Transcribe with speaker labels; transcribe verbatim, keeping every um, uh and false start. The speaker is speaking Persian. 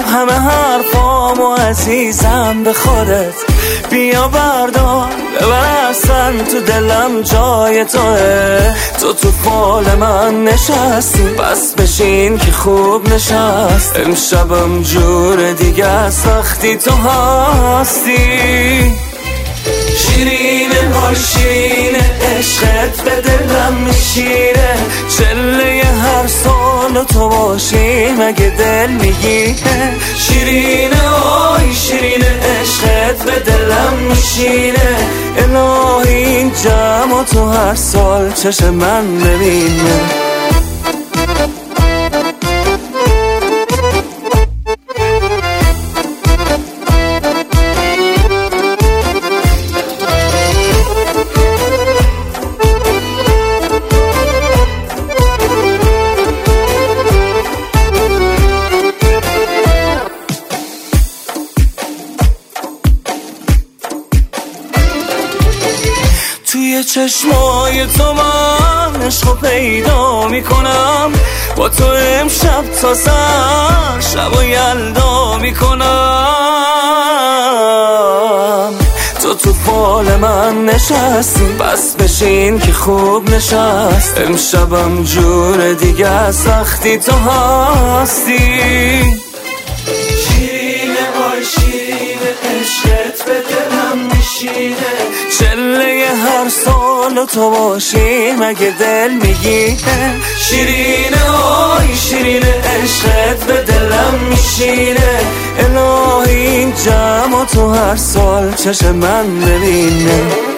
Speaker 1: همه حرفامو عزیزم به خودت بیا بردار ببر اصلا تو دلم جای توه. تو تو فال من نشستی بس بشین که خوب نشست. امشبم جور دیگه است وقتی تو هستی. شیرینه های شیرینه عشقت به دلم میشینه. چله هر سال تو باشی مگه دل میگیره. شیرینه های شیرینه عشقت به دلم میشینه. الهی این جمع تو هر سال چشم من ببینه. توی چشمای تو من عشقو پیدا میکنم. با تو امشب تا سر شب و یلدا میکنم. تو تو فال من نشستی بس بشین که خوب نشست. امشبم جور دیگه است وقتی تو هستی. شیرینه آی شیرینه عشقت به دلم میشینه. چله هر سال تو باشی مگه دل میگیره. شیرینه آی شیرینه عشقت به دلم میشینه. الهی این جمع تو هر سال چشم من ببینه.